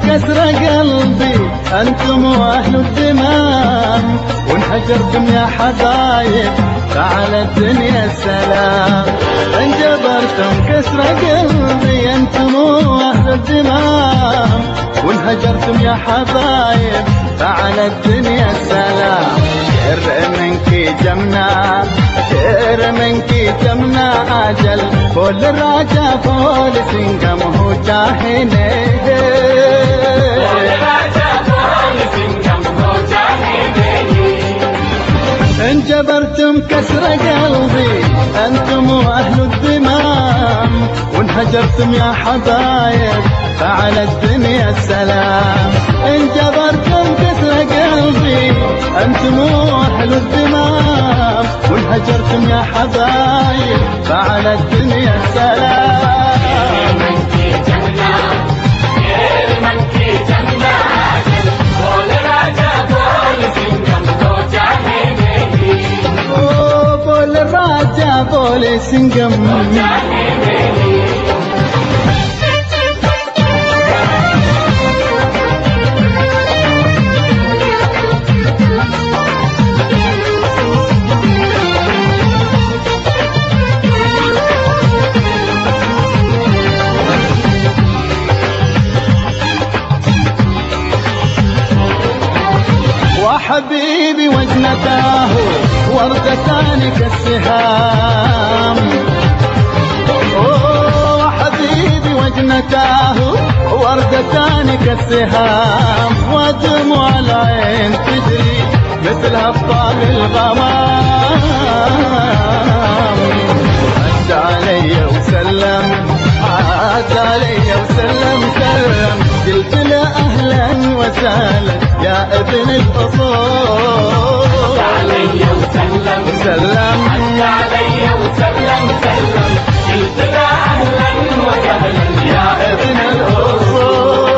كسر قلبي أنتم وأهل الدمام، وانهجرتم يا حبايب فعلى الدنيا السلام. انجبرتم كسر قلبي أنتم وأهل الدمام، وانهجرتم يا حبايب فعلى الدنيا السلام. شر منك جمنا، شر منك جمنا أجل، فول الراجا فول سنقم هو جاهني، فول الراجا فول سنقم هو جاهني. انجبرتم كسر قلبي أنتم وأهل الدمام، وانهجرتم يا حبايب فعلى الدنيا السلام. انجبرتم كسر قلبي أنتم وأهل الدمام، وانهجرتم يا حبايب فعلى الدنيا السلام. منكي جنة غير منكي جنة أجل، فول الراجا فول سنقم هو جاهني، فول الراجا فول سنقم هو جاهني. وحبيبي وجنتاه وردتان كالسهام، وحبيبي وجنتاه وردتان كالسهام، ودموع العين تجري مثل هبطان الغمام. عد علي وسلم، عد علي وسلم سلم، قلت له أهلا وسهلا يا ابن الأصول. عد علي وسلم سلم، عد علي وسلم سلم، قلت له أهلا وسهلا يا ابن الأصول.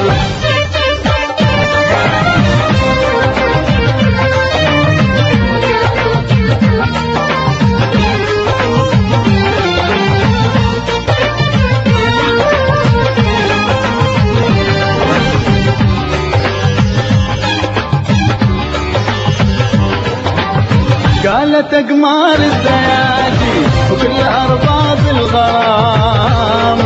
قالت أقمار الزيادي وكل أرباب الغرام،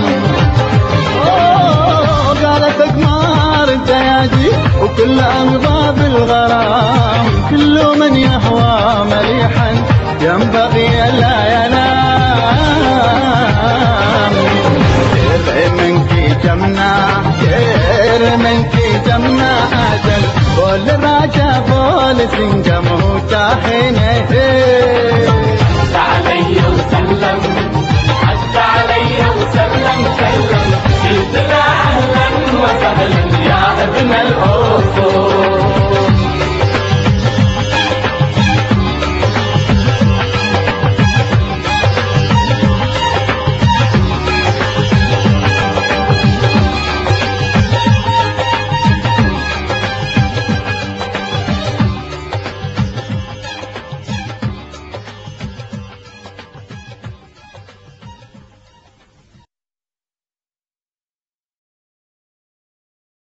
قالت أقمار الزيادي وكل أرباب الغرام، كل من يهوى مليحا ينبغي ألا ينام. شر منك جمنا، شر منك جمنا أجل، فول الراجا فول سنقم هو جاهني.